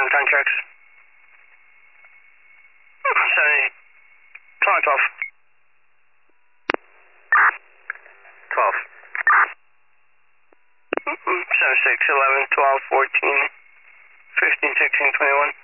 on contracts. 70. Come on, 12. 12. 7, 6, 11, 12, 14, 15, 16, 21.